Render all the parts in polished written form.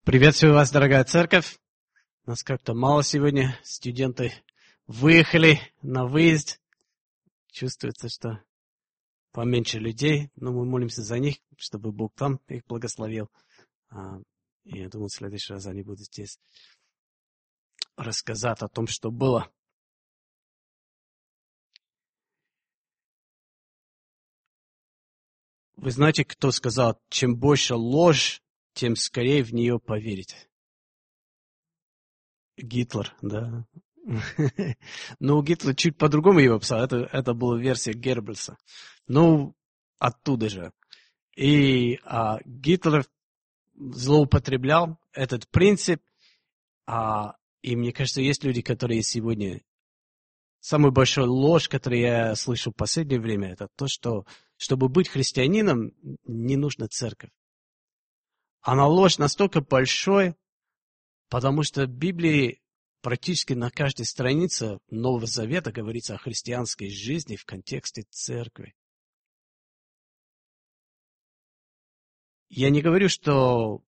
Приветствую вас, дорогая церковь. Нас как-то мало сегодня. Студенты выехали на выезд. Чувствуется, что поменьше людей, но мы молимся за них, чтобы Бог там их благословил. И я думаю, в следующий раз они будут здесь рассказать о том, что было. Вы знаете, кто сказал, чем больше ложь, тем скорее в нее поверить? Гитлер, да. Но Гитлер чуть по-другому его писал. Это была версия Геббельса. Ну, оттуда же. И Гитлер злоупотреблял этот принцип. И мне кажется, есть люди, которые сегодня... Самая большая ложь, которую я слышу в последнее время, это то, что чтобы быть христианином, не нужна церковь. Она ложь настолько большой, потому что в Библии практически на каждой странице Нового Завета говорится о христианской жизни в контексте церкви. Я не говорю, что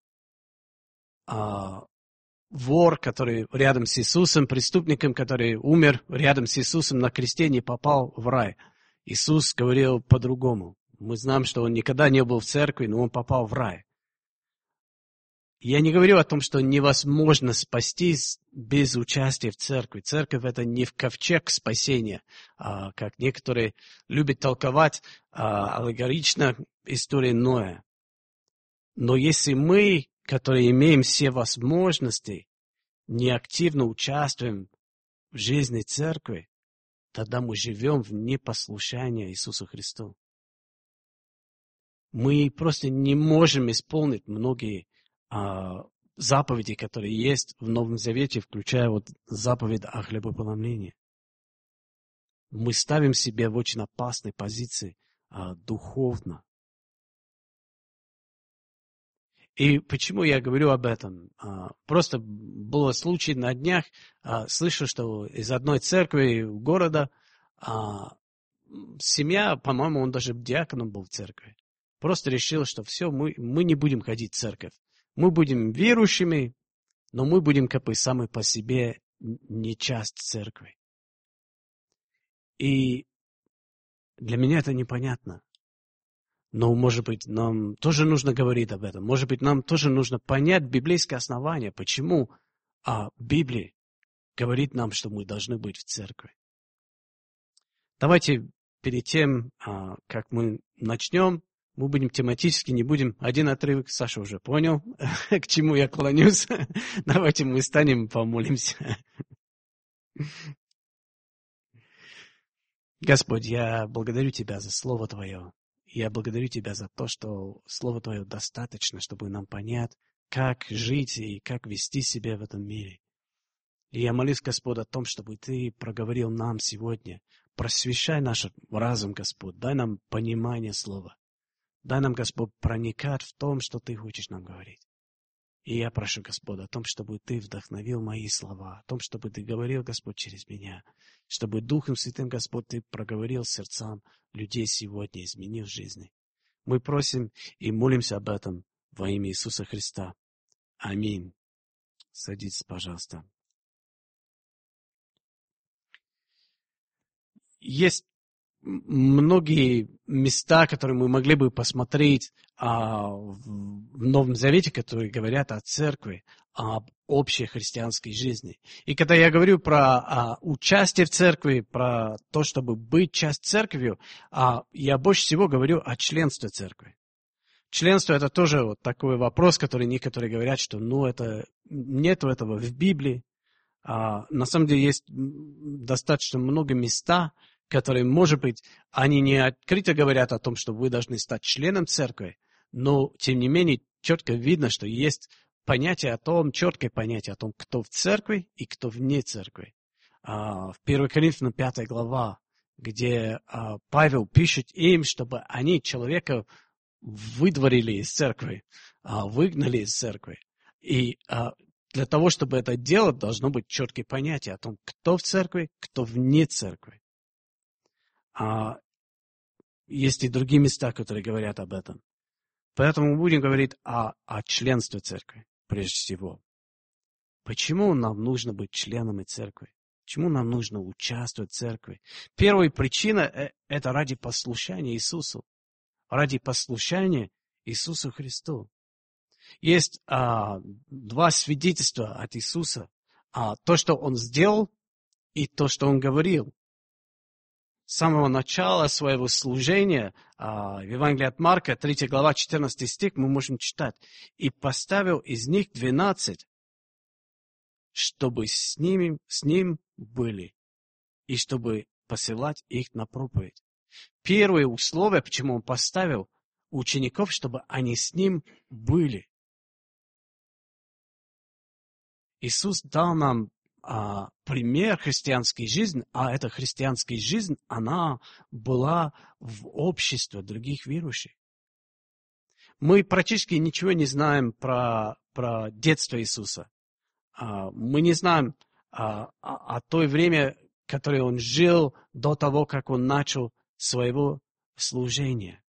вор, который рядом с Иисусом, преступником, который умер рядом с Иисусом на кресте, не попал в рай. Иисус говорил по-другому. Мы знаем, что он никогда не был в церкви, но он попал в рай. Я не говорю о том, что невозможно спастись без участия в церкви. Церковь – это не в ковчег спасения, как некоторые любят толковать аллегорично историю Ноя. Но если мы, которые имеем все возможности, неактивно участвуем в жизни церкви, тогда мы живем в непослушании Иисусу Христу. Мы просто не можем исполнить многие заповеди, которые есть в Новом Завете, включая заповедь о хлебопреломлении. Мы ставим себя в очень опасной позиции духовно. И почему я говорю об этом? Просто был случай на днях, слышу, что из одной церкви города семья, по-моему, он даже диаконом был в церкви, просто решил, что все, мы не будем ходить в церковь. Мы будем верующими, но мы будем как бы сами по себе не часть церкви. И для меня это непонятно. Но, может быть, нам тоже нужно говорить об этом. Может быть, нам тоже нужно понять библейское основание, почему Библия говорит нам, что мы должны быть в церкви. Давайте перед тем, как мы начнем, мы будем тематически, не будем один отрывок. Саша уже понял, к чему я клонюсь. Давайте мы встанем и помолимся. Господь, я благодарю Тебя за Слово Твое. Я благодарю Тебя за то, что Слово Твое достаточно, чтобы нам понять, как жить и как вести себя в этом мире. И я молюсь, Господь, о том, чтобы Ты проговорил нам сегодня. Просвещай наш разум, Господь. Дай нам понимание Слова. Дай нам, Господь, проникать в том, что Ты хочешь нам говорить. И я прошу, Господь, о том, чтобы Ты вдохновил мои слова, о том, чтобы Ты говорил, Господь, через меня, чтобы Духом Святым, Господь, Ты проговорил сердцам людей сегодня, изменив жизни. Мы просим и молимся об этом во имя Иисуса Христа. Аминь. Садитесь, пожалуйста. Есть многие места, которые мы могли бы посмотреть в Новом Завете, которые говорят о церкви, об общей христианской жизни. И когда я говорю про участие в церкви, про то, чтобы быть частью церкви, я больше всего говорю о членстве церкви. Членство – это тоже вот такой вопрос, который некоторые говорят, что нету этого в Библии. На самом деле есть достаточно много места, которые, может быть, они не открыто говорят о том, что вы должны стать членом церкви, но, тем не менее, четко видно, что есть четкое понятие о том, кто в церкви и кто вне церкви. В 1 Коринфянам 5 глава, где Павел пишет им, чтобы они человека выдворили из церкви, выгнали из церкви. И для того, чтобы это делать, должно быть четкое понятие о том, кто в церкви, кто вне церкви. Есть и другие места, которые говорят об этом. Поэтому мы будем говорить о членстве церкви. прежде всего. Почему нам нужно быть членами церкви? Почему нам нужно участвовать в церкви? Первая причина – это ради послушания Иисусу. Ради послушания Иисусу Христу. Есть два свидетельства от Иисуса. То, что Он сделал, и то, что Он говорил. С самого начала своего служения, в Евангелии от Марка, 3 глава, 14 стих, мы можем читать. «И поставил из них 12, чтобы с ним были, и чтобы посылать их на проповедь». Первое условие, почему Он поставил учеников, чтобы они с Ним были. Иисус дал нам пример христианской жизни, а эта христианская жизнь, она была в обществе других верующих. Мы практически ничего не знаем про детство Иисуса. Мы не знаем о той время, которое Он жил до того, как Он начал своего служения.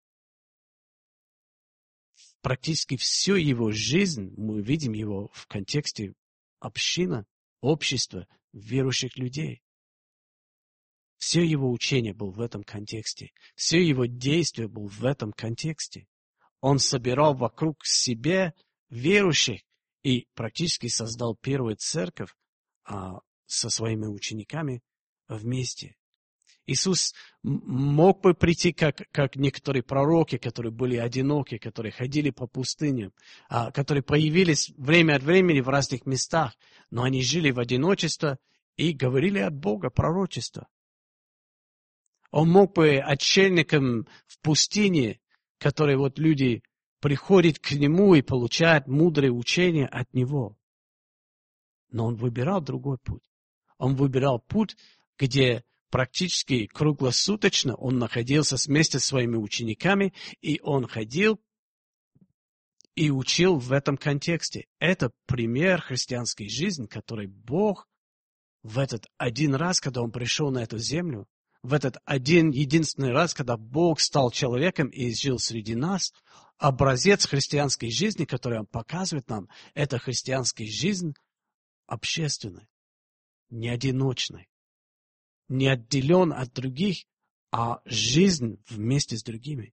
Практически всю Его жизнь мы видим Его в контексте общины, общества верующих людей. Все Его учение было в этом контексте. Все Его действие было в этом контексте. Он собирал вокруг себя верующих и практически создал первую церковь со своими учениками вместе. Иисус мог бы прийти, как некоторые пророки, которые были одиноки, которые ходили по пустыням, которые появились время от времени в разных местах, но они жили в одиночестве и говорили от Бога пророчество. Он мог бы отшельникам в пустыне, которые люди приходят к Нему и получают мудрые учения от Него. Но Он выбирал другой путь. Он выбирал путь, где практически круглосуточно Он находился вместе со своими учениками, и Он ходил и учил в этом контексте. Это пример христианской жизни, который Бог в этот один раз, когда Он пришел на эту землю, в этот единственный раз, когда Бог стал человеком и жил среди нас, образец христианской жизни, который Он показывает нам, это христианская жизнь общественная, не одиночная. Не отделен от других, а жизнь вместе с другими.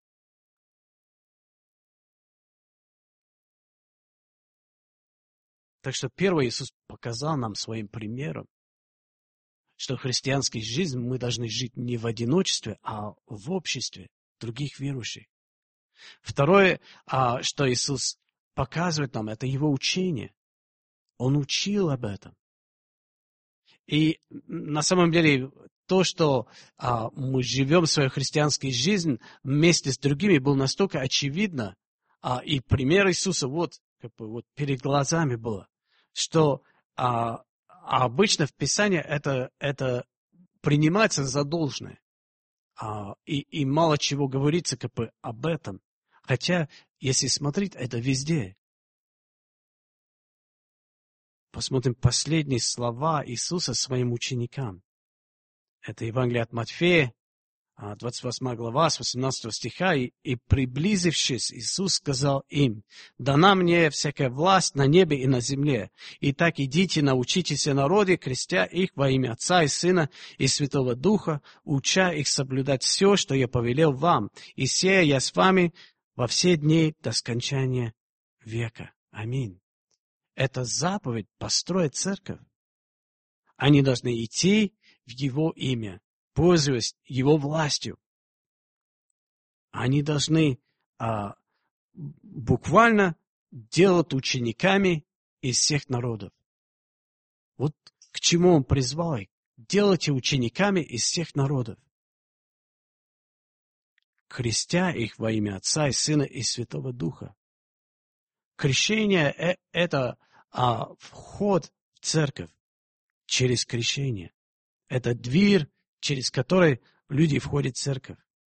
Так что первое, Иисус показал нам своим примером, что в христианской жизни мы должны жить не в одиночестве, а в обществе других верующих. Второе, что Иисус показывает нам, это Его учение. Он учил об этом. И на самом деле то, что мы живем свою христианскую жизнь вместе с другими, было настолько очевидно, и пример Иисуса перед глазами было, что обычно в Писании это принимается за должное, и мало чего говорится об этом. Хотя, если смотреть, это везде. Посмотрим последние слова Иисуса своим ученикам. Это Евангелие от Матфея, 28 глава, с 18 стиха. «И приблизившись, Иисус сказал им: дана мне всякая власть на небе и на земле. Итак, идите, научитесь народе, крестя их во имя Отца и Сына и Святого Духа, уча их соблюдать все, что я повелел вам. И сея я с вами во все дни до скончания века». Аминь. Это заповедь построить церковь. Они должны идти в Его имя, пользуясь Его властью. Они должны буквально делать учениками из всех народов. Вот к чему Он призвал их. Делайте учениками из всех народов, крестя их во имя Отца и Сына и Святого Духа. Крещение – это вход в церковь через крещение. Это дверь, через которую люди входят в церковь.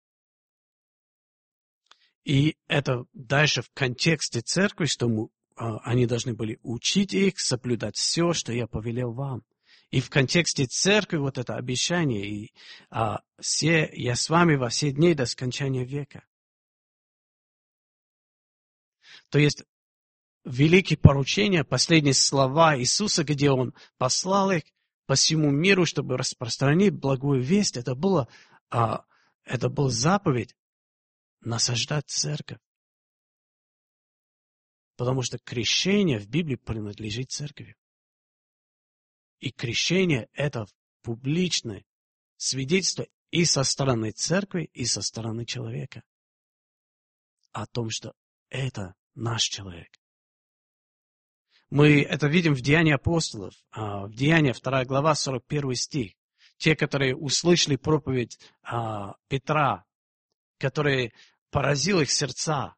И это дальше в контексте церкви, что они должны были учить их, соблюдать все, что я повелел вам. И в контексте церкви вот это обещание, и я с вами во все дни до скончания века. То есть великие поручения, последние слова Иисуса, где Он послал их по всему миру, чтобы распространить благую весть, это была заповедь насаждать церковь. Потому что крещение в Библии принадлежит церкви. И крещение – это публичное свидетельство и со стороны церкви, и со стороны человека о том, что это наш человек. Мы это видим в Деянии апостолов, в Деянии 2 глава, 41 стих. Те, которые услышали проповедь Петра, который поразил их сердца,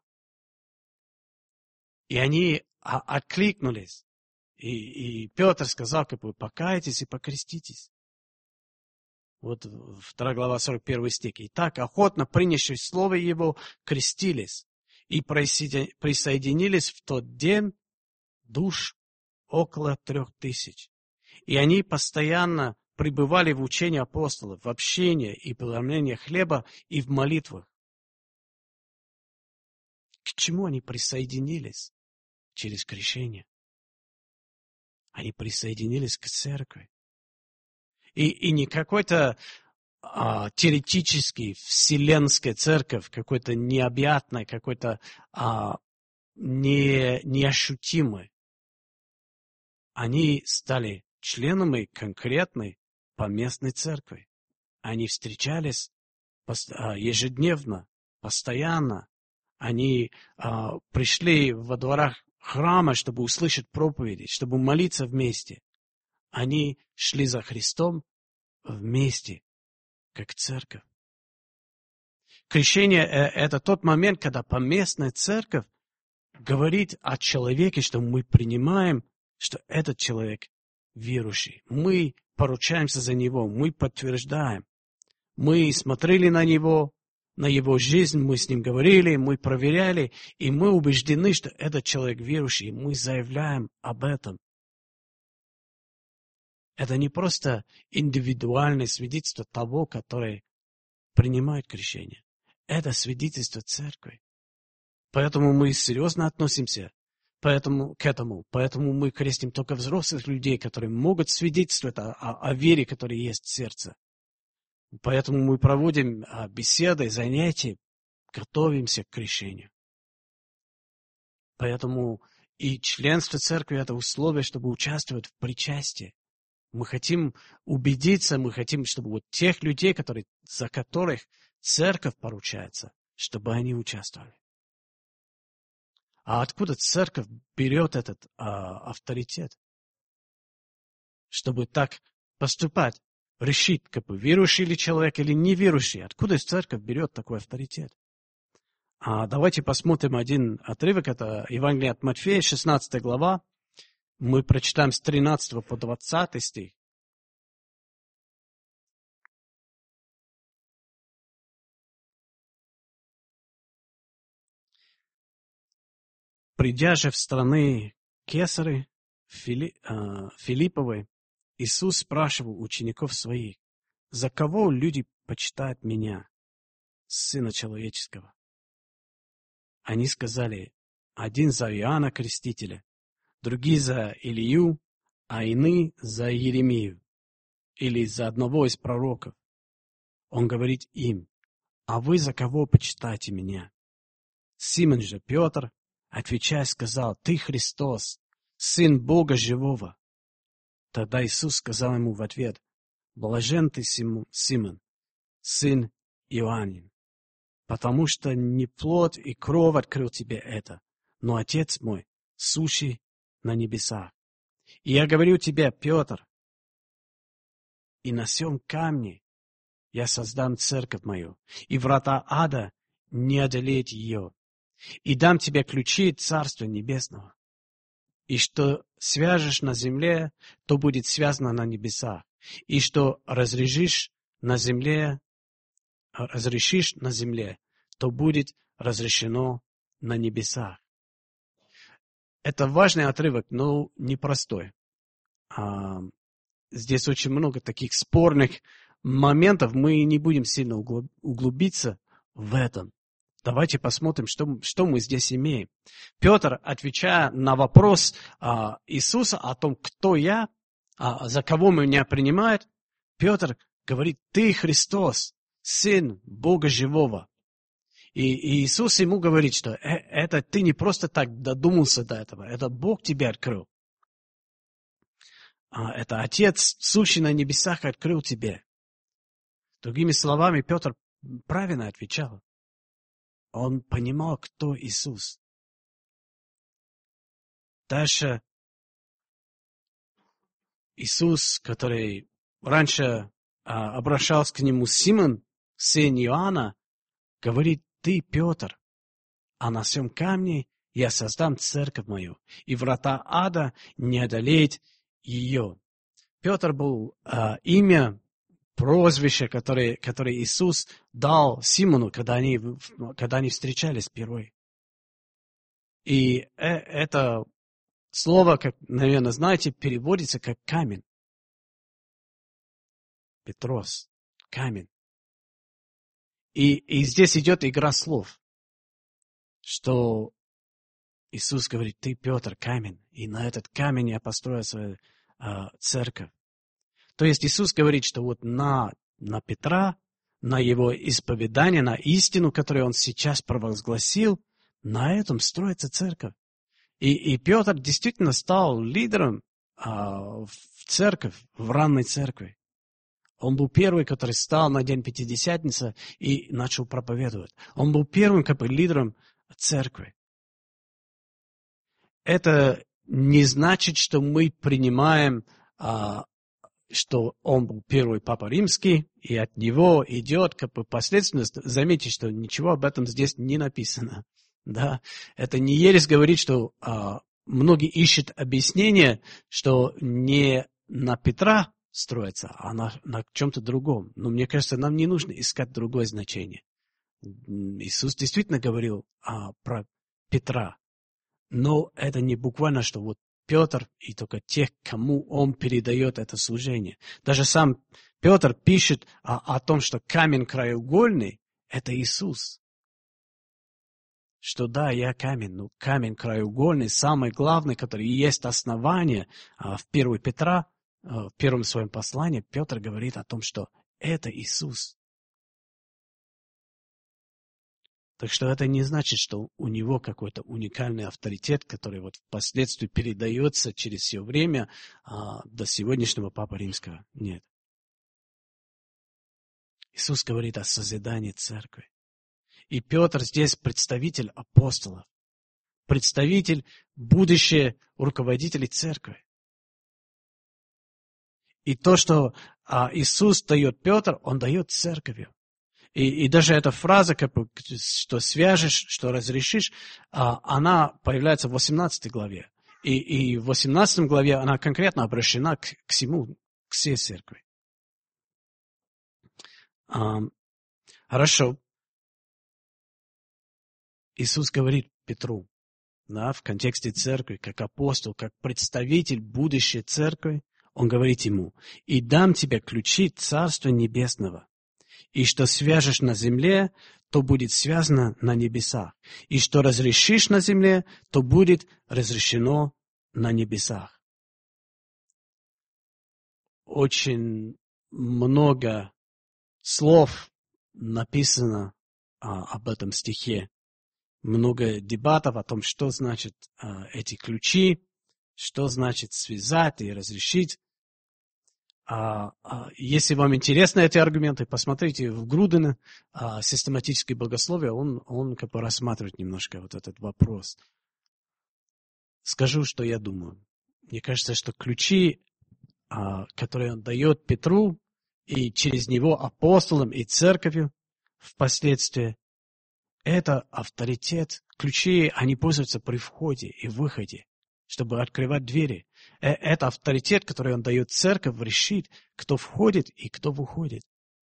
и они откликнулись. И Петр сказал, как вы покаетесь и покреститесь. Вот 2 глава, 41 стих. «Итак, охотно принявшие слово его, крестились и присоединились в тот день душ около 3000. И они постоянно пребывали в учении апостолов, в общении и преломлении хлеба и в молитвах». К чему они присоединились через крещение? Они присоединились к церкви. И не какой-то теоретический, вселенская церковь, какой-то необъятной, какой-то неощутимой. Они стали членами конкретной поместной церкви. Они встречались ежедневно, постоянно. Они пришли во дворах храма, чтобы услышать проповеди, чтобы молиться вместе. Они шли за Христом вместе, как церковь. Крещение – это тот момент, когда поместная церковь говорит о человеке, что мы принимаем, что этот человек верующий. Мы поручаемся за него, мы подтверждаем. Мы смотрели на него, на его жизнь, мы с ним говорили, мы проверяли, и мы убеждены, что этот человек верующий, мы заявляем об этом. Это не просто индивидуальное свидетельство того, который принимает крещение. Это свидетельство церкви. Поэтому мы серьезно относимся к этому. Поэтому мы крестим только взрослых людей, которые могут свидетельствовать о вере, которая есть в сердце. Поэтому мы проводим беседы, занятия, готовимся к крещению. Поэтому и членство церкви – это условие, чтобы участвовать в причастии. Мы хотим убедиться, мы хотим, чтобы вот тех людей, за которых церковь поручается, чтобы они участвовали. А откуда церковь берет этот авторитет? Чтобы так поступать, решить, верующий ли человек или неверующий. Откуда церковь берет такой авторитет? Давайте посмотрим один отрывок. Это Евангелие от Матфея, 16 глава. Мы прочитаем с 13 по 20 стих. «Придя же в страны Кесары, Филипповой, Иисус спрашивал учеников своих: за кого люди почитают меня, Сына Человеческого? Они сказали: один за Иоанна Крестителя, другие за Илию, а иные за Иеремию или за одного из пророков. Он говорит им: а вы за кого почитаете меня? Симон же Петр, отвечая, сказал: ты Христос, Сын Бога Живого. Тогда Иисус сказал ему в ответ: блажен ты, Симон, сын Иоаннин, потому что не плоть и кровь открыл тебе это, но Отец мой, сущий на небесах. И я говорю тебе, Петр, и на сем камне я создам церковь мою, и врата ада не одолеют ее, и дам тебе ключи Царства Небесного. И что свяжешь на земле, то будет связано на небесах, и что разрешишь на земле, то будет разрешено на небесах. Это важный отрывок, но непростой. Здесь очень много таких спорных моментов, мы не будем сильно углубиться в этом. Давайте посмотрим, что мы здесь имеем. Петр, отвечая на вопрос Иисуса о том, кто я, за кого меня принимают, Петр говорит: ты Христос, Сын Бога Живого. И Иисус ему говорит, что это ты не просто так додумался до этого, это Бог тебе открыл. Это Отец, сущий на небесах, открыл тебе. Другими словами, Петр правильно отвечал. Он понимал, кто Иисус. Дальше Иисус, который раньше обращался к нему Симон, сын Иоанна, говорит: ты, Петр, а на всем камне я создам церковь мою, и врата ада не одолеют ее. Петр был имя, прозвище, которое Иисус дал Симону, когда они встречались впервые. И это слово, как, наверное, знаете, переводится как камень. Петрос, камень. И здесь идет игра слов, что Иисус говорит: ты, Петр, камень, и на этот камень я построю свою церковь. То есть Иисус говорит, что вот на Петра, на его исповедание, на истину, которую он сейчас провозгласил, на этом строится церковь. И Петр действительно стал лидером в церковь, в ранней церкви. Он был первый, который стал на день Пятидесятницы и начал проповедовать. Он был первым лидером церкви. Это не значит, что мы принимаем, что он был первый Папа Римский, и от него идет последовательность. Заметьте, что ничего об этом здесь не написано. Да? Это не ересь говорит, что многие ищут объяснение, что не на Петра строится, а на чем-то другом. Но мне кажется, нам не нужно искать другое значение. Иисус действительно говорил про Петра. Но это не буквально, что вот Петр и только тех, кому он передает это служение. Даже сам Петр пишет о том, что камень краеугольный – это Иисус. Что да, я камень, но камень краеугольный, самый главный, который и есть основание в 1 Петра, в первом своем послании, Петр говорит о том, что это Иисус. Так что это не значит, что у него какой-то уникальный авторитет, который вот впоследствии передается через все время до сегодняшнего Папы Римского. Нет. Иисус говорит о созидании церкви. И Петр здесь представитель апостолов, представитель будущих руководителей церкви. И то, что Иисус дает Петр, Он дает церковью. И даже эта фраза, что свяжешь, что разрешишь, она появляется в 18 главе. И в 18 главе она конкретно обращена к всей церкви. Хорошо. Иисус говорит Петру, да, в контексте церкви, как апостол, как представитель будущей церкви, Он говорит ему: «И дам тебе ключи Царства Небесного. И что свяжешь на земле, то будет связано на небесах. И что разрешишь на земле, то будет разрешено на небесах». Очень много слов написано об этом стихе. Много дебатов о том, что значит эти ключи, что значит связать и разрешить. Если вам интересны эти аргументы, посмотрите в Грудена «Систематическое богословие», он рассматривает немножко вот этот вопрос. Скажу, что я думаю. Мне кажется, что ключи, которые он дает Петру, и через него апостолам и церковью впоследствии, это авторитет. Ключи, они пользуются при входе и выходе, чтобы открывать двери. Это авторитет, который он дает церковь, решит, кто входит и кто выходит.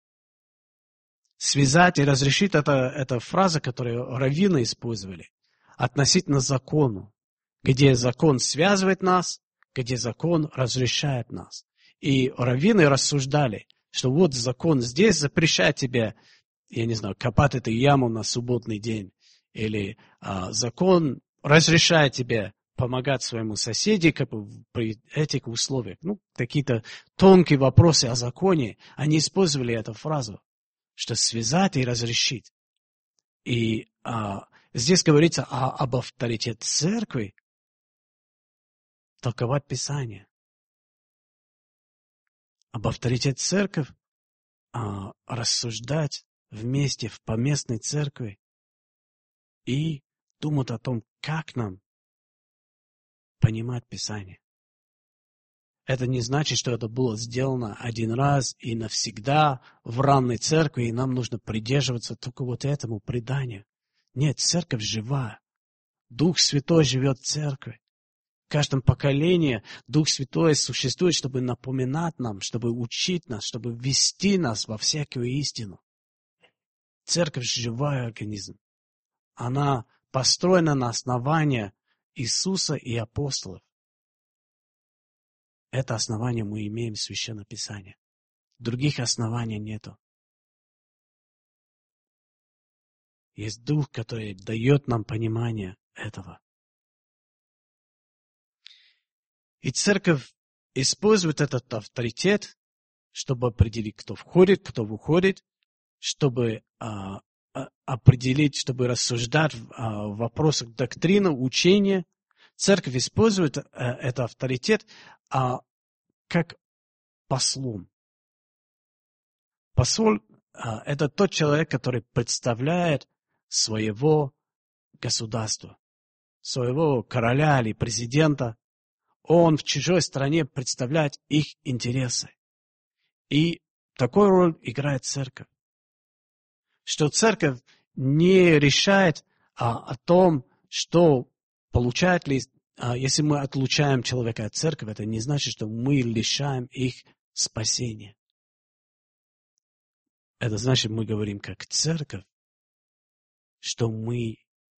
Связать и разрешить — это фраза, которую раввины использовали относительно закону, где закон связывает нас, где закон разрешает нас. И раввины рассуждали, что вот закон здесь запрещает тебе, я не знаю, копать эту яму на субботний день, или закон разрешает тебе помогать своему соседу как бы, при этих условиях. Ну, какие-то тонкие вопросы о законе, они использовали эту фразу, что связать и разрешить. И здесь говорится об авторитете церкви, толковать Писание. Об авторитете церкви рассуждать вместе в поместной церкви и думать о том, как нам понимать Писание. Это не значит, что это было сделано один раз и навсегда в ранней церкви, и нам нужно придерживаться только вот этому преданию. Нет, церковь жива. Дух Святой живет в церкви. В каждом поколении Дух Святой существует, чтобы напоминать нам, чтобы учить нас, чтобы ввести нас во всякую истину. Церковь – живой организм. Она построена на основании Иисуса и апостолов. Это основание мы имеем в Священном Писании. Других оснований нету. Есть Дух, который дает нам понимание этого. И церковь использует этот авторитет, чтобы определить, кто входит, кто выходит, чтобы определить, чтобы рассуждать в вопросах доктрины, учения. Церковь использует этот авторитет как послом. Посол – это тот человек, который представляет своего государства, своего короля или президента. Он в чужой стране представляет их интересы. И такую роль играет церковь. Что церковь не решает о том, что получает ли, если мы отлучаем человека от церкви, это не значит, что мы лишаем их спасения. Это значит, мы говорим как церковь, что мы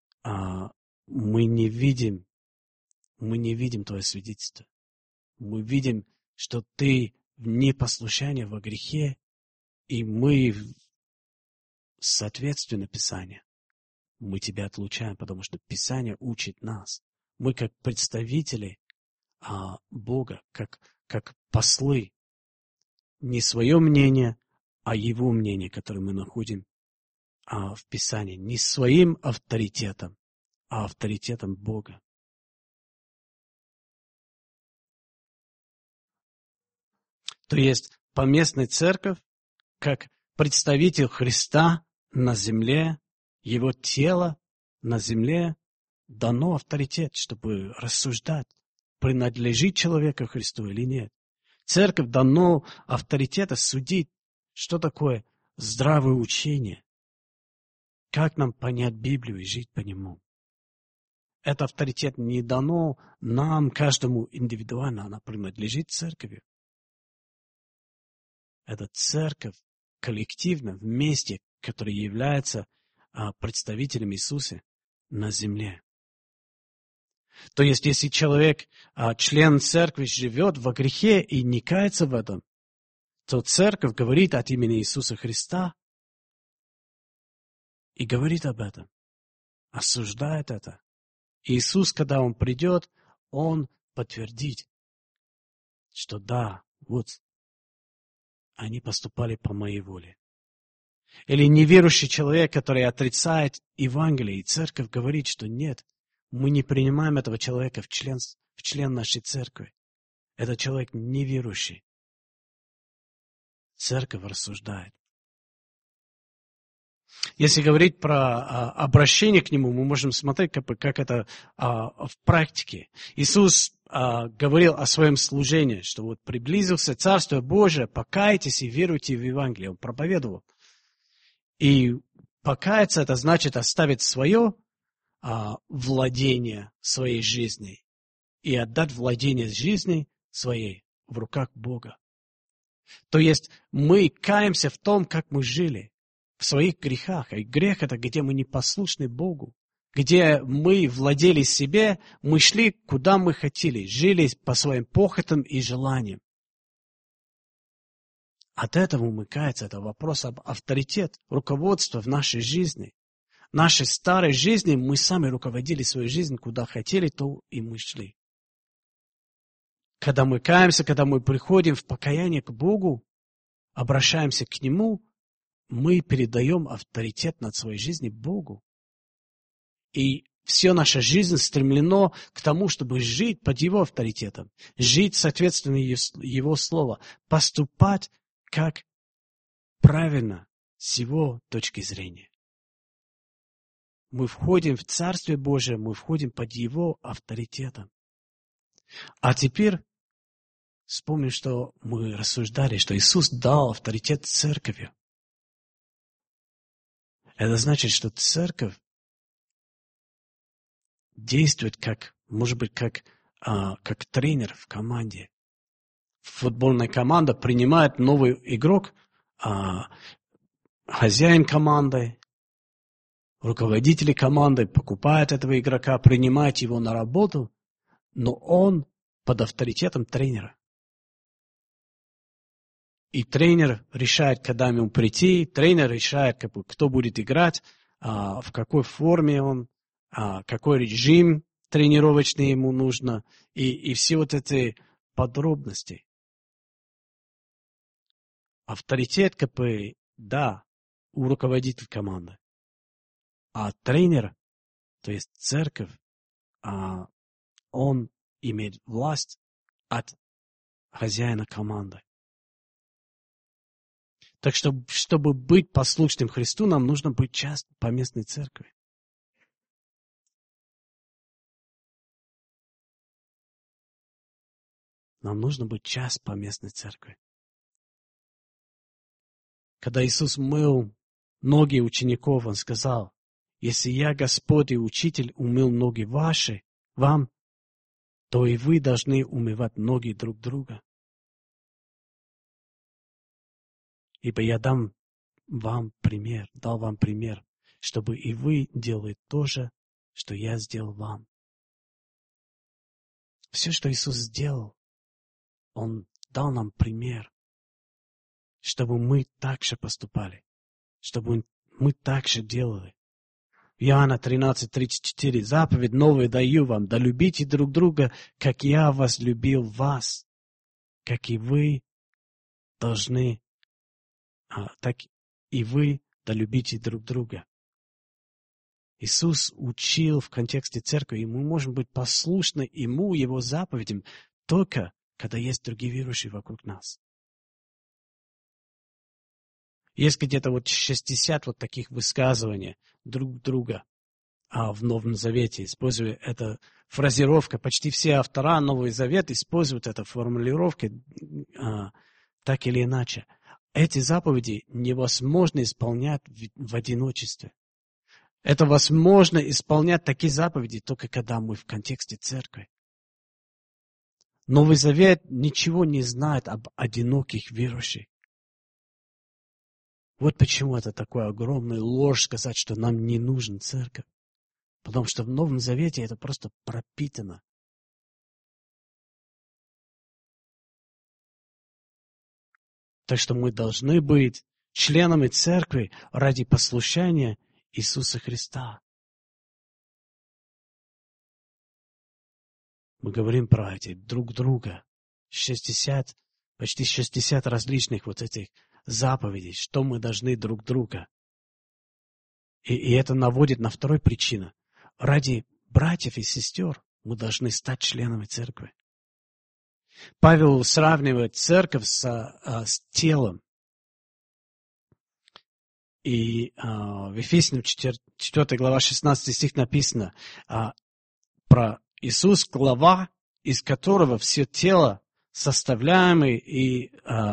не видим твое свидетельство. Мы видим, что ты в непослушании, во грехе, и мы соответственно Писанию. Мы тебя отлучаем, потому что Писание учит нас. Мы как представители Бога, как послы, не свое мнение, а Его мнение, которое мы находим в Писании. Не своим авторитетом, а авторитетом Бога. То есть поместная церковь, как представитель Христа на земле, Его тело на земле, дано авторитет, чтобы рассуждать, принадлежит человеку Христу или нет. Церковь дано авторитета судить, что такое здравое учение, как нам понять Библию и жить по нему. Это авторитет не дано нам, каждому индивидуально, она принадлежит церкви. Это церковь коллективно, вместе, который является представителем Иисуса на земле. То есть, если человек, член церкви, живет во грехе и не кается в этом, то церковь говорит от имени Иисуса Христа и говорит об этом, осуждает это. Иисус, когда Он придет, Он подтвердит, что да, вот, они поступали по моей воле. Или неверующий человек, который отрицает Евангелие, и церковь говорит, что нет, мы не принимаем этого человека в член нашей церкви. Этот человек неверующий. Церковь рассуждает. Если говорить про обращение к Нему, мы можем смотреть, как это в практике. Иисус говорил о своем служении, что вот приблизился Царство Божие, покайтесь и веруйте в Евангелие. Он проповедовал. И покаяться, это значит оставить свое владение своей жизни и отдать владение жизни своей в руках Бога. То есть мы каемся в том, как мы жили, в своих грехах. И грех – это где мы непослушны Богу, где мы владели себе, мы шли, куда мы хотели, жили по своим похотям и желаниям. От этого мы каемся. Это вопрос об авторитете, руководстве в нашей жизни. нашей старой жизни мы сами руководили своей жизнью, куда хотели, то и мы шли. Когда мы каемся, когда мы приходим в покаяние к Богу, обращаемся к Нему, мы передаем авторитет над своей жизнью Богу. И вся наша жизнь стремлена к тому, чтобы жить под Его авторитетом, жить соответственно Его Слова, поступать как правильно с Его точки зрения. Мы входим в Царствие Божие, мы входим под Его авторитетом. А теперь вспомним, что мы рассуждали, что Иисус дал авторитет церкви. Это значит, что церковь действует как, может быть, как тренер в команде. Футбольная команда принимает новый игрок, хозяин команды, руководители команды покупают этого игрока, принимают его на работу, но он под авторитетом тренера. И тренер решает, когда ему прийти, тренер решает, кто будет играть, в какой форме он, какой режим тренировочный ему нужно, и все вот эти подробности. Авторитет да, у руководителя команды. А тренер, то есть церковь, он имеет власть от хозяина команды. Так что, чтобы быть послушным Христу, нам нужно быть часто поместной церкви. Нам нужно быть часто поместной церкви. Когда Иисус мыл ноги учеников, Он сказал: если я, Господь и Учитель, умыл ноги ваши, вам, то и вы должны умывать ноги друг друга. Ибо я дал вам пример, чтобы и вы делали то же, что я сделал вам. Все, что Иисус сделал, Он дал нам пример, чтобы мы так же поступали, чтобы мы так же делали. Иоанна 13:34. Заповедь новую даю вам, да любите друг друга, как я возлюбил вас, как и вы должны, так и вы да любите друг друга. Иисус учил в контексте церкви, и мы можем быть послушны Ему, Его заповедям, только когда есть другие верующие вокруг нас. Есть где-то 60 таких высказываний друг друга в Новом Завете. Используя эту фразировку, почти все автора Нового Завета используют эту формулировку так или иначе. Эти заповеди невозможно исполнять в одиночестве. Это возможно исполнять такие заповеди только когда мы в контексте церкви. Новый Завет ничего не знает об одиноких верующих. Вот почему это такая огромная ложь сказать, что нам не нужна церковь. Потому что в Новом Завете это просто пропитано. Так что мы должны быть членами церкви ради послушания Иисуса Христа. Мы говорим про эти друг друга. Почти 60 различных этих заповедей, что мы должны друг друга. И это наводит на вторую причину. Ради братьев и сестер мы должны стать членами церкви. Павел сравнивает церковь с телом. И в Ефесянам 4 глава 16 стих написано про Иисус, глава, из которого все тело составляемое и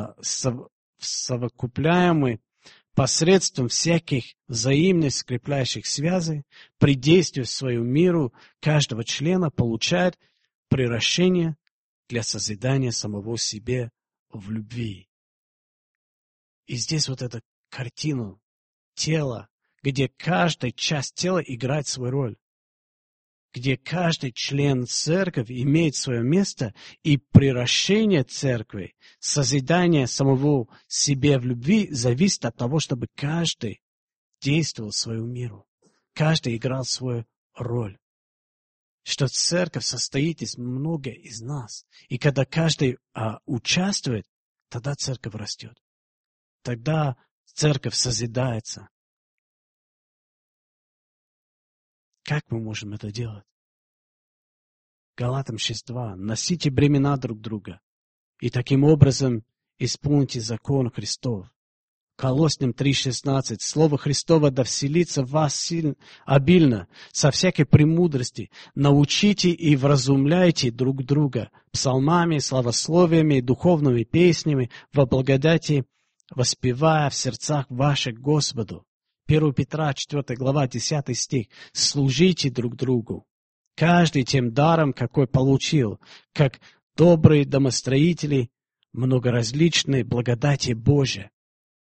совокупляемое посредством всяких взаимных скрепляющих связей, при действии в свою миру каждого члена получает приращение для созидания самого себе в любви. И здесь эта картина тела, где каждая часть тела играет свою роль, где каждый член церкви имеет свое место, и приращение церкви, созидание самого себе в любви зависит от того, чтобы каждый действовал в свою миру. каждый играл свою роль. Что церковь состоит из много из нас. И когда каждый участвует, тогда церковь растет. Тогда церковь созидается. Как мы можем это делать? Галатам 6:2. Носите бремена друг друга, и таким образом исполните закон Христов. Колоссянам 3:16. Слово Христово да вселится в вас обильно, со всякой премудрости. Научите и вразумляйте друг друга псалмами, славословиями, духовными песнями, во благодати воспевая в сердцах ваших Господу. 1 Петра 4 глава 10 стих. Служите друг другу, каждый тем даром, какой получил, как добрые домостроители, многоразличной благодати Божией.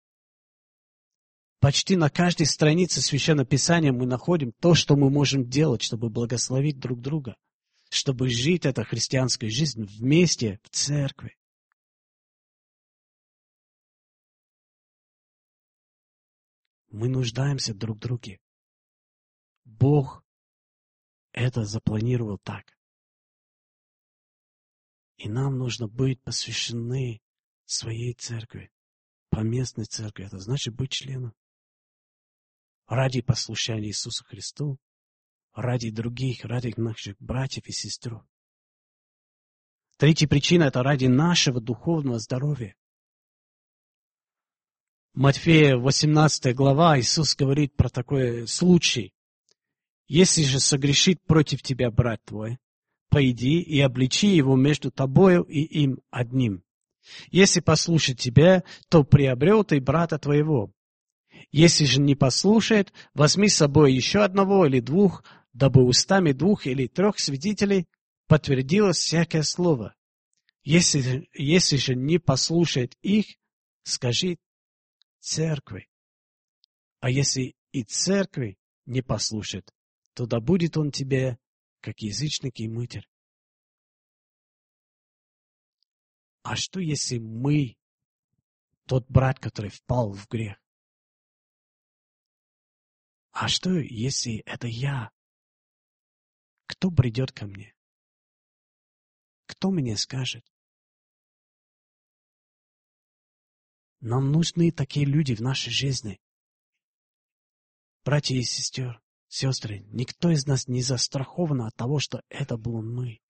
Почти на каждой странице Священного Писания мы находим то, что мы можем делать, чтобы благословить друг друга, чтобы жить эту христианскую жизнь вместе в церкви. Мы нуждаемся друг в друге. Бог это запланировал так. И нам нужно быть посвящены своей церкви, поместной церкви. Это значит быть членом. Ради послушания Иисусу Христу, ради других, ради наших братьев и сестер. Третья причина – это ради нашего духовного здоровья. Матфея 18 глава Иисус говорит про такой случай. «Если же согрешит против тебя брат твой, пойди и обличи его между тобою и им одним. Если послушает тебя, то приобрел ты брата твоего. Если же не послушает, возьми с собой еще одного или двух, дабы устами 2 или 3 свидетелей подтвердилось всякое слово. Если же не послушает их, скажи церкви. А если и церкви не послушает, то да будет он тебе, как язычник и мытарь». А что, если мы, тот брат, который впал в грех? А что, если это я? Кто придет ко мне? Кто мне скажет? Нам нужны такие люди в нашей жизни. Братья и сестры, никто из нас не застрахован от того, что это был мы.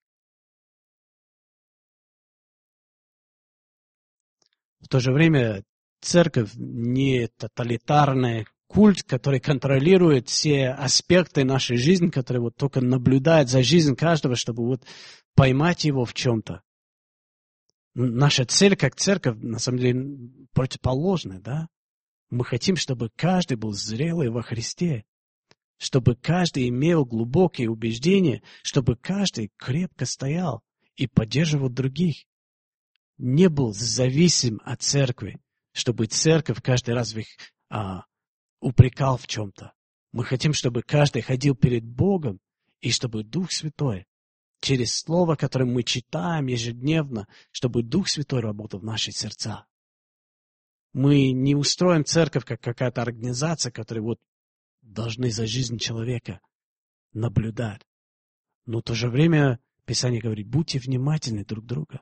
В то же время церковь не тоталитарный культ, который контролирует все аспекты нашей жизни, который вот только наблюдает за жизнью каждого, чтобы вот поймать его в чем-то. Наша цель как церковь, на самом деле, противоположная, да? Мы хотим, чтобы каждый был зрелый во Христе, чтобы каждый имел глубокие убеждения, чтобы каждый крепко стоял и поддерживал других. Не был зависим от церкви, чтобы церковь каждый раз их упрекал в чем-то. Мы хотим, чтобы каждый ходил перед Богом, и чтобы Дух Святой, через Слово, которое мы читаем ежедневно, чтобы Дух Святой работал в наши сердца. Мы не устроим церковь как какая-то организация, которая вот должны за жизнь человека наблюдать. Но в то же время Писание говорит, будьте внимательны друг к другу.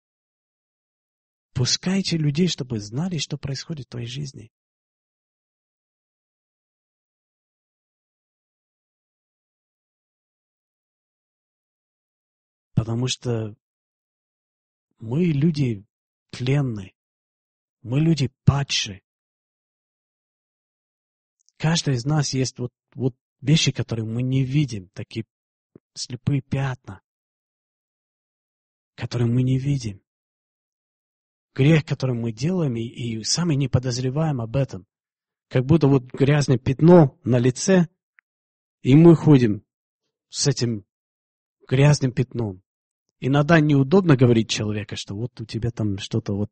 Пускайте людей, чтобы знали, что происходит в твоей жизни. Потому что мы люди тленные, мы люди падшие. Каждый из нас есть вот вещи, которые мы не видим, такие слепые пятна, которые мы не видим. Грех, который мы делаем, и сами не подозреваем об этом. Как будто вот грязное пятно на лице, и мы ходим с этим грязным пятном. Иногда неудобно говорить человеку, что вот у тебя там что-то вот.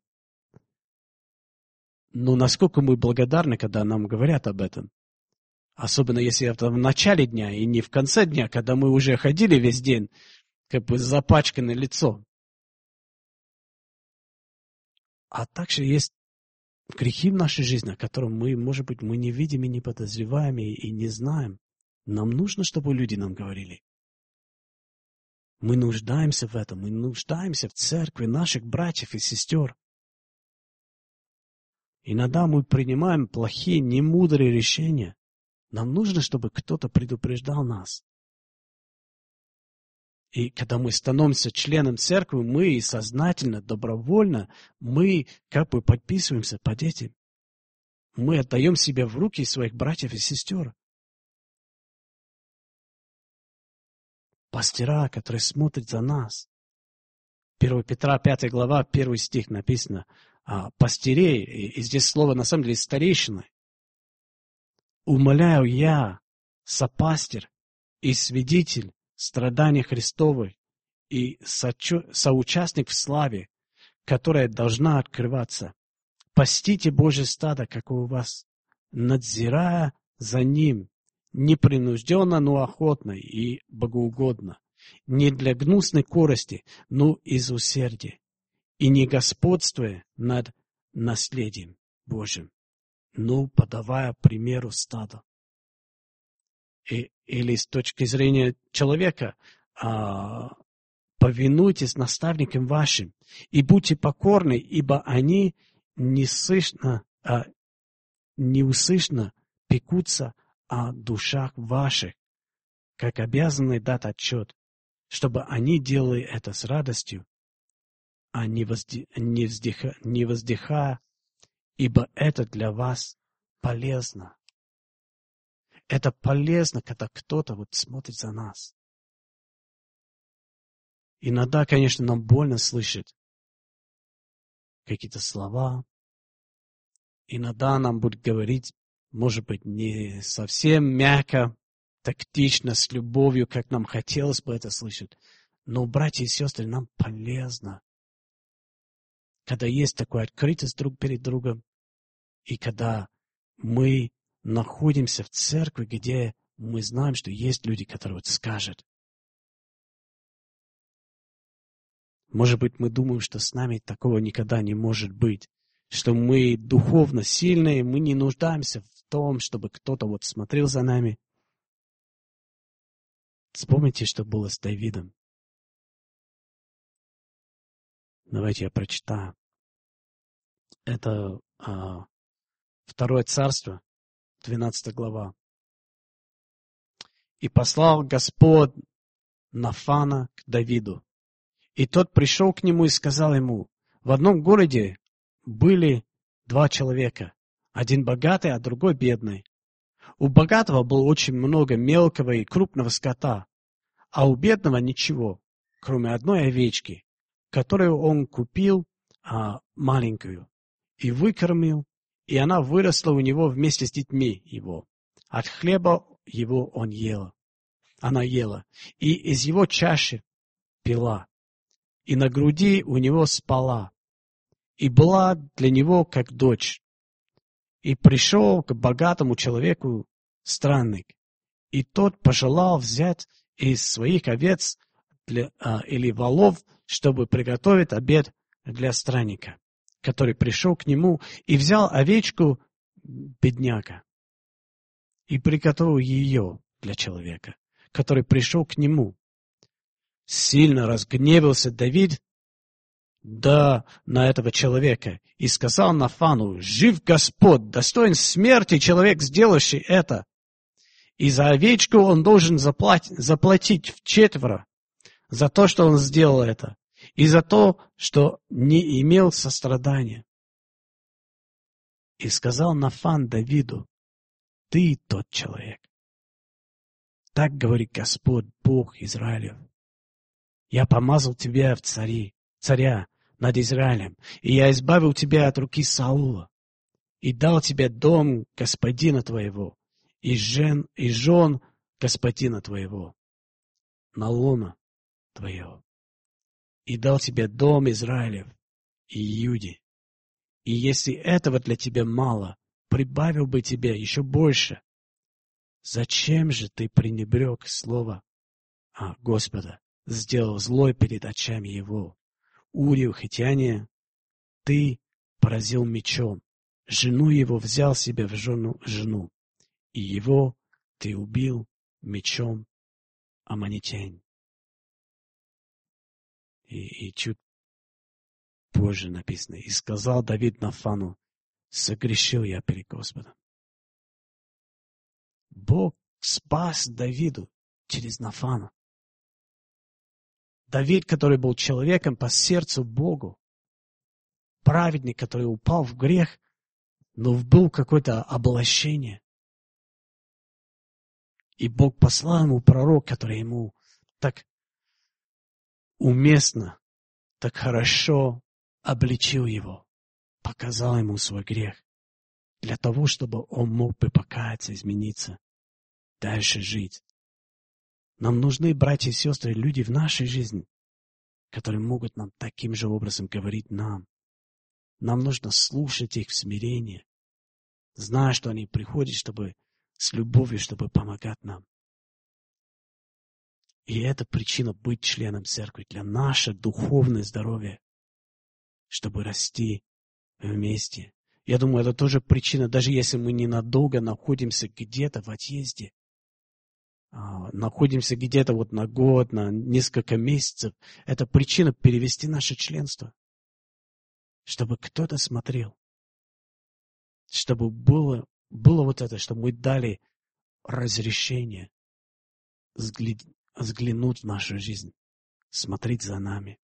Но насколько мы благодарны, когда нам говорят об этом. Особенно если это в начале дня и не в конце дня, когда мы уже ходили весь день, как бы запачканное лицо. А также есть грехи в нашей жизни, о которых мы, может быть, мы не видим и не подозреваем и не знаем. Нам нужно, чтобы люди нам говорили. Мы нуждаемся в этом, мы нуждаемся в церкви наших братьев и сестер. Иногда мы принимаем плохие, немудрые решения. Нам нужно, чтобы кто-то предупреждал нас. И когда мы становимся членом церкви, мы сознательно, добровольно, мы как бы подписываемся под этим. Мы отдаем себя в руки своих братьев и сестер. Пастыра, которые смотрят за нас. 1 Петра, 5 глава, 1 стих написано. Пастырей, и здесь слово на самом деле старейшины. Умоляю я, сопастырь и свидетель страданий Христовых и соучастник в славе, которая должна открываться. Пастите Божье стадо, как у вас, надзирая за ним, непринужденно, но охотно и богоугодно, не для гнусной корости, но из усердия, и не господствуя над наследием Божьим, но подавая примеру стаду. Или с точки зрения человека, повинуйтесь наставникам вашим и будьте покорны, ибо они неусыщенно пекутся о душах ваших, как обязаны дать отчет, чтобы они делали это с радостью, а не воздыхая, ибо это для вас полезно. Это полезно, когда кто-то вот смотрит за нас. Иногда, конечно, нам больно слышать какие-то слова. Иногда нам будут говорить, может быть, не совсем мягко, тактично, с любовью, как нам хотелось бы это слышать. Но, братья и сестры, нам полезно, когда есть такая открытость друг перед другом, и когда мы находимся в церкви, где мы знаем, что есть люди, которые вот скажут. Может быть, мы думаем, что с нами такого никогда не может быть, что мы духовно сильные, мы не нуждаемся в том, чтобы кто-то вот смотрел за нами. Вспомните, что было с Давидом. Давайте я прочитаю. Это 2 Царство, 12 глава. «И послал Господь Нафана к Давиду. И тот пришел к нему и сказал ему, в одном городе были 2 человека, один богатый, а другой бедный. У богатого было очень много мелкого и крупного скота, а у бедного ничего, кроме одной овечки, которую он купил маленькую и выкормил, и она выросла у него вместе с детьми его. От хлеба его она ела, и из его чаши пила, и на груди у него спала, и была для него как дочь. И пришел к богатому человеку странник, и тот пожелал взять из своих овец или волов, чтобы приготовить обед для странника, который пришел к нему, и взял овечку бедняка и приготовил ее для человека, который пришел к нему. Сильно разгневался Давид на этого человека и сказал Нафану: «Жив Господь, достоин смерти человек, сделавший это. И за овечку он должен заплатить вчетверо за то, что он сделал это, и за то, что не имел сострадания». И сказал Нафан Давиду: «Ты тот человек. Так говорит Господь, Бог Израилев. Я помазал тебя в царя над Израилем, и я избавил тебя от руки Саула, и дал тебе дом господина твоего, и жен господина твоего, на лоно твоего, и дал тебе дом Израилев и Иуде. И если этого для тебя мало, прибавил бы тебе еще больше. Зачем же ты пренебрег слово Господа, сделал злой перед очами его? Урию хитяне ты поразил мечом, жену его взял себе в жену, и его ты убил мечом аммонитян. И чуть позже написано: «И сказал Давид Нафану: согрешил я перед Господом». Бог спас Давиду через Нафана. Давид, который был человеком по сердцу Богу, праведник, который упал в грех, но был какое-то облачение. И Бог послал ему пророк, который ему так уместно, так хорошо обличил его, показал ему свой грех, для того, чтобы он мог бы покаяться, измениться, дальше жить. Нам нужны, братья и сестры, люди в нашей жизни, которые могут нам таким же образом говорить нам. Нам нужно слушать их в смирении, зная, что они приходят, чтобы с любовью, чтобы помогать нам. И это причина быть членом церкви для нашего духовного здоровья, чтобы расти вместе. Я думаю, это тоже причина, даже если мы ненадолго находимся где-то в отъезде, находимся где-то вот на год, на несколько месяцев, это причина перевести наше членство, чтобы кто-то смотрел, чтобы было вот это, чтобы мы дали разрешение взглянуть в нашу жизнь, смотреть за нами.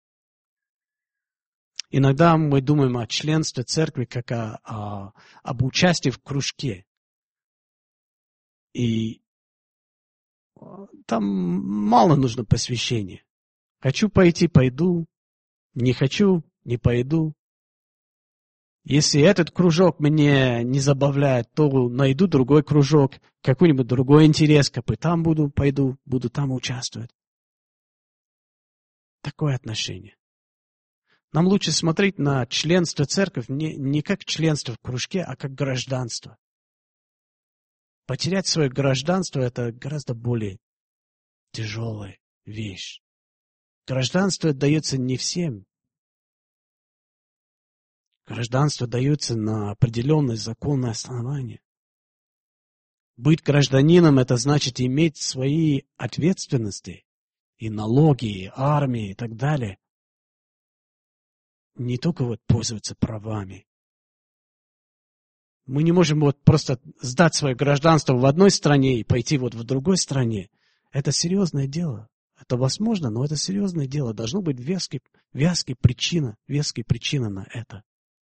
Иногда мы думаем о членстве церкви как об участии в кружке. И там мало нужно посвящения. Хочу пойти — пойду. Не хочу — не пойду. Если этот кружок меня не забавляет, то найду другой кружок, какой-нибудь другой интерес, там пойду, буду там участвовать. Такое отношение. Нам лучше смотреть на членство церкви не как членство в кружке, а как гражданство. Потерять свое гражданство — это гораздо более тяжелая вещь. Гражданство дается не всем. Гражданство дается на определенное законное основание. Быть гражданином — это значит иметь свои ответственности, и налоги, и армии, и так далее. Не только пользоваться правами. Мы не можем просто сдать свое гражданство в одной стране и пойти в другой стране. Это серьезное дело. Это возможно, но это серьезное дело. Должна быть веская причина на это.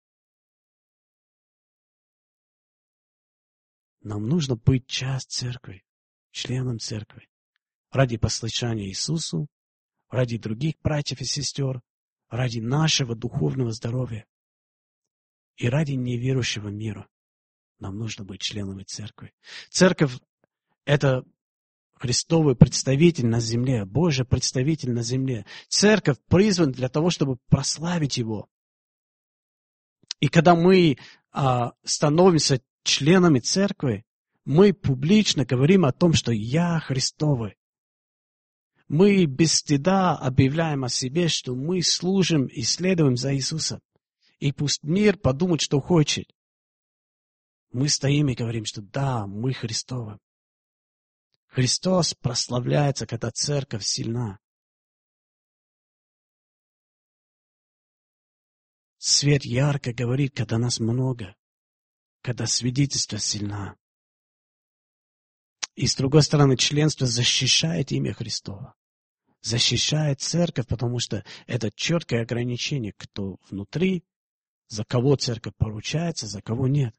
Нам нужно быть частью церкви, членом церкви. Ради послушания Иисусу, ради других братьев и сестер, ради нашего духовного здоровья и ради неверующего мира. Нам нужно быть членами церкви. Церковь — это Христовый представитель на земле, Божий представитель на земле. Церковь призвана для того, чтобы прославить Его. И когда мы становимся членами церкви, мы публично говорим о том, что я Христовый. Мы без стыда объявляем о себе, что мы служим и следуем за Иисусом. И пусть мир подумает, что хочет. Мы стоим и говорим, что да, мы Христовы. Христос прославляется, когда церковь сильна. Свет ярко говорит, когда нас много, когда свидетельство сильна. И с другой стороны, членство защищает имя Христова. Защищает церковь, потому что это четкое ограничение, кто внутри, за кого церковь поручается, за кого нет.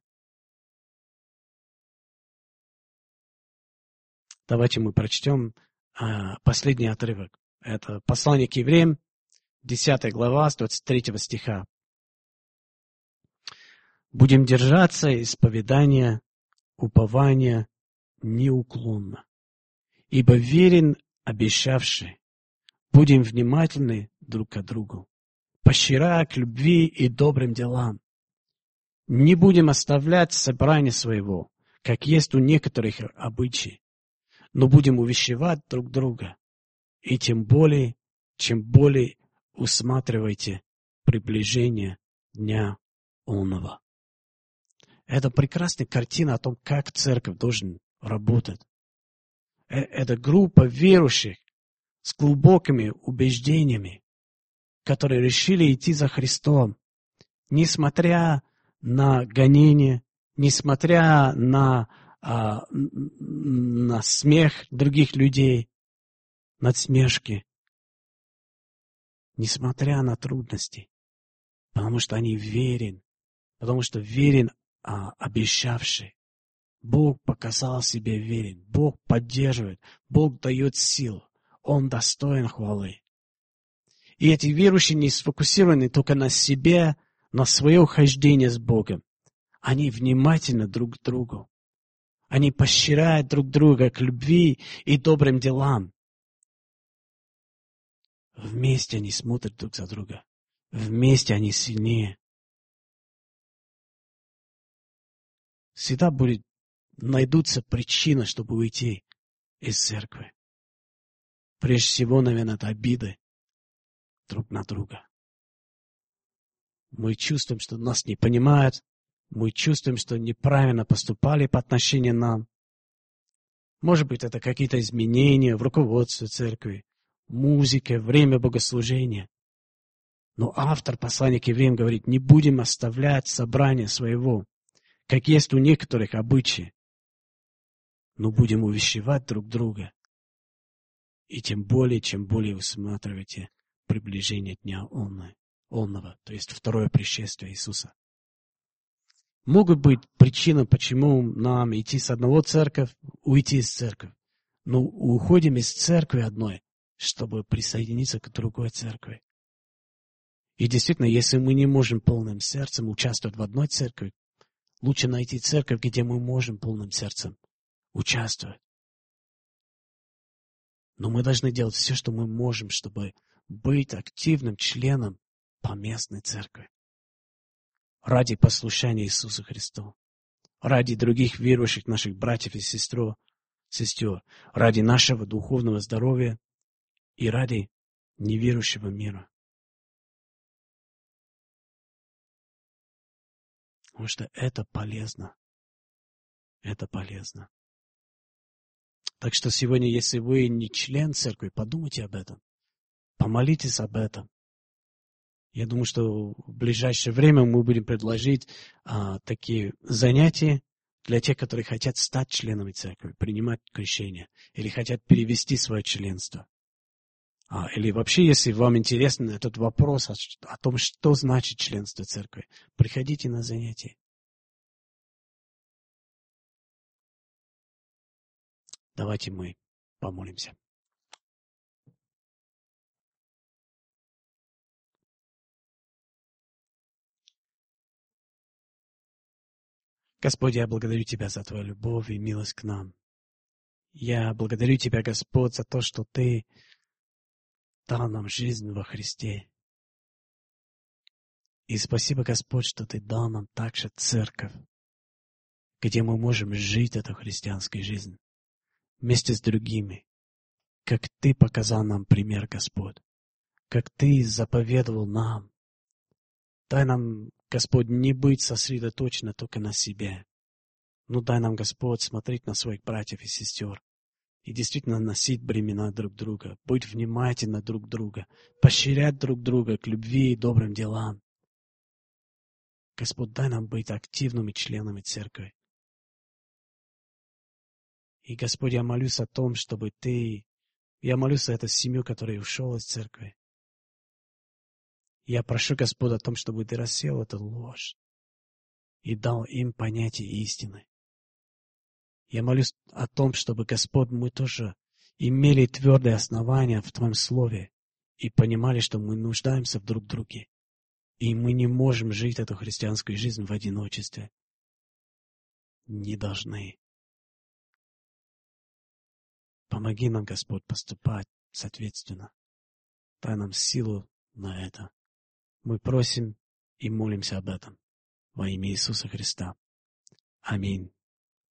Давайте мы прочтем последний отрывок. Это послание к евреям, 10 глава, с 23 стиха. «Будем держаться исповедания, упования неуклонно, ибо верен обещавший. Будем внимательны друг к другу, поощряя к любви и добрым делам. Не будем оставлять собрание своего, как есть у некоторых обычай, но будем увещевать друг друга, и тем более, чем более усматривайте приближение дня онного». Это прекрасная картина о том, как церковь должна работать. Это группа верующих с глубокими убеждениями, которые решили идти за Христом, несмотря на гонения, несмотря на смех других людей, насмешки, несмотря на трудности, потому что они верен, потому что верен обещавший. Бог показал себе верен, Бог поддерживает, Бог дает силу, Он достоин хвалы. И эти верующие не сфокусированы только на себе, на свое хождение с Богом. Они внимательны друг к другу. Они поощряют друг друга к любви и добрым делам. Вместе они смотрят друг за друга. Вместе они сильнее. Всегда найдутся причины, чтобы уйти из церкви. Прежде всего, наверное, это обиды друг на друга. Мы чувствуем, что нас не понимают. Мы чувствуем, что неправильно поступали по отношению к нам. Может быть, это какие-то изменения в руководстве церкви, музыке, время богослужения. Но автор послания к евреям говорит, не будем оставлять собрание своего, как есть у некоторых обычаи, но будем увещевать друг друга. И тем более, чем более усматриваете приближение дня онного, то есть второе пришествие Иисуса. Могут быть причины, почему нам идти с одного церкви, уйти из церкви. Но уходим из церкви одной, чтобы присоединиться к другой церкви. И действительно, если мы не можем полным сердцем участвовать в одной церкви, лучше найти церковь, где мы можем полным сердцем участвовать. Но мы должны делать все, что мы можем, чтобы быть активным членом поместной церкви. Ради послушания Иисусу Христу. Ради других верующих наших братьев и сестер. Ради нашего духовного здоровья и ради неверующего мира. Потому что это полезно. Это полезно. Так что сегодня, если вы не член церкви, подумайте об этом. Помолитесь об этом. Я думаю, что в ближайшее время мы будем предложить такие занятия для тех, которые хотят стать членами церкви, принимать крещение, или хотят перевести свое членство. Или вообще, если вам интересен этот вопрос о том, что значит членство церкви, приходите на занятия. Давайте мы помолимся. Господь, я благодарю Тебя за Твою любовь и милость к нам. Я благодарю Тебя, Господь, за то, что Ты дал нам жизнь во Христе. И спасибо, Господь, что Ты дал нам также церковь, где мы можем жить эту христианскую жизнь вместе с другими, как Ты показал нам пример, Господь, как Ты заповедовал нам. Дай нам, Господь, не быть сосредоточены только на себе. Но дай нам, Господь, смотреть на своих братьев и сестер и действительно носить бремена друг друга, быть внимательны друг к другу, поощрять друг друга к любви и добрым делам. Господь, дай нам быть активными членами церкви. И, Господь, я молюсь о том, чтобы я молюсь за эту семью, которая ушла из церкви. Я прошу, Господь, о том, чтобы Ты рассеял эту ложь и дал им понятие истины. Я молюсь о том, чтобы, Господь, мы тоже имели твердые основания в Твоем Слове и понимали, что мы нуждаемся в друг друге. И мы не можем жить эту христианскую жизнь в одиночестве. Не должны. Помоги нам, Господь, поступать соответственно. Дай нам силу на это. Мы просим и молимся об этом во имя Иисуса Христа. Аминь.